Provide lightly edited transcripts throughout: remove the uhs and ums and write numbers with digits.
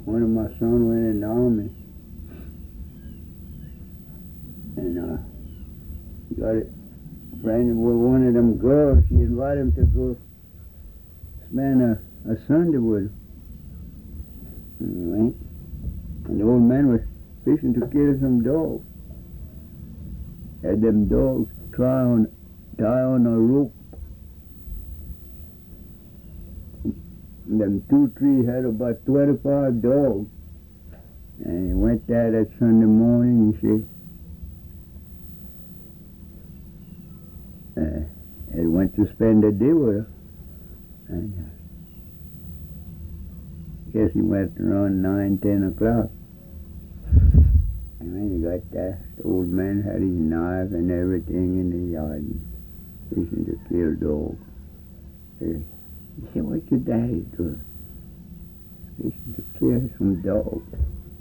one of my sons went in the army, and got a friend with one of them girls. She invited him to go spend a Sunday with her. And he went, and the old man was fixing to kill some dogs. Had them dogs tie on a rope. And them 2 trees had about 25 dogs. And he went there that Sunday morning, he said, he went to spend the day with her. And I guess he went around 9, 10 o'clock. And when he got there, the old man had his knife and everything in the yard, fixing to kill dogs. He said, "What your daddy doing? Fixing to kill some dogs."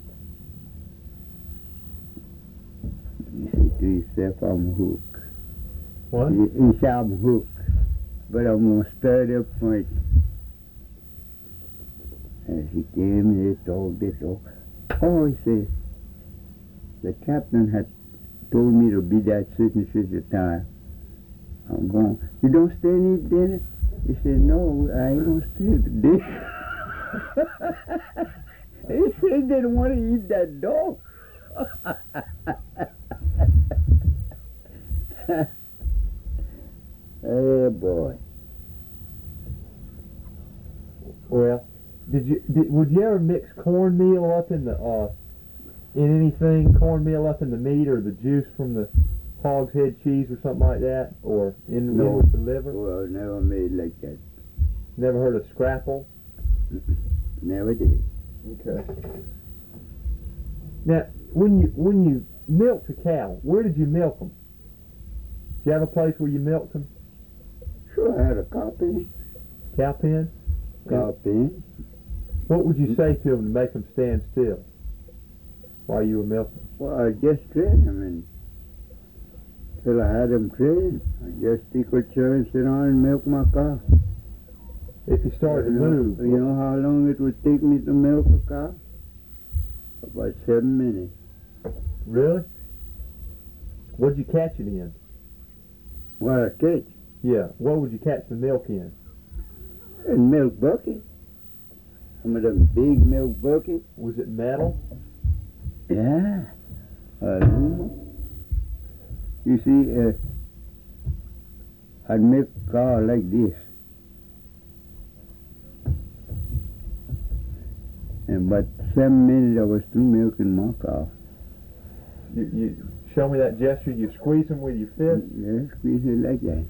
He said to himself, "I'm hooked." What? He said, "I'm hooked, but I'm going to stir it up for it." As he came, they talked. "Oh," he said, "the captain had told me to be there such and such a time. I'm going. You don't stay and eat dinner?" He said, "No, I ain't going to stay today." He said he didn't want to eat that dog. Oh, boy. Well, would you ever mix cornmeal up in the in anything? Cornmeal up in the meat or the juice from the hog's head cheese or something like that, or in with the liver? Well, never made like that. Never heard of scrapple? Never did. Okay. Now, when you milked a cow, where did you milk them? Did you have a place where you milked them? Sure, I had a cow pen. Cow pen? Cow pen. What would you say to them to make them stand still while you were milking? Well, I just trained them until I had them trained. I just take a chair and sit down and milk my cow. If you started to move. You know how long it would take me to milk a cow? About 7 minutes. Really? What'd you catch it in? What I catch? Yeah. What would you catch the milk in? In milk bucket. Some of them big milk buckets. Was it metal? Yeah. Aluminum. You see, I'd milk a cow like this. In about 7 minutes I was through milking my cow. You show me that gesture. You squeeze them with your fist? Yeah, squeeze it like that.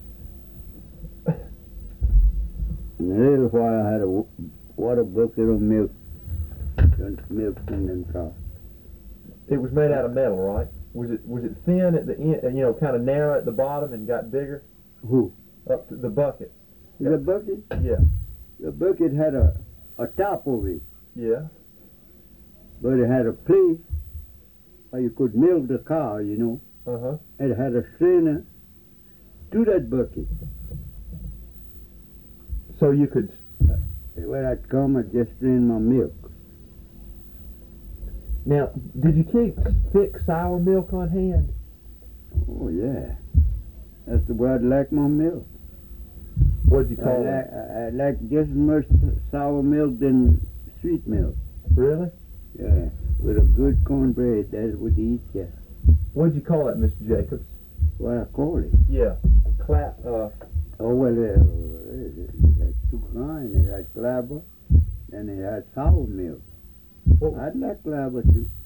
In a little while I had a water bucket of milk. Milk from them cows. It was made out of metal, right? Was it thin at the end, kind of narrow at the bottom and got bigger? Who? Up to the bucket. The bucket? Yeah. The bucket had a top over it. Yeah. But it had a place where you could milk the cow, you know. Uh-huh. It had a strainer to that bucket. So you could... When I'd come, I'd just strain my milk. Now, did you keep thick sour milk on hand? Oh, yeah. That's the way I'd like my milk. What'd you call it? I like just as much sour milk than sweet milk. Really? Yeah. With a good cornbread, that's what you eat, yeah. What'd you call it, Mr. Jacobs? What I call it? Yeah. Oh, well, it had 2 kinds. It had clabber, and it had sour milk. What? I'd like clabber too.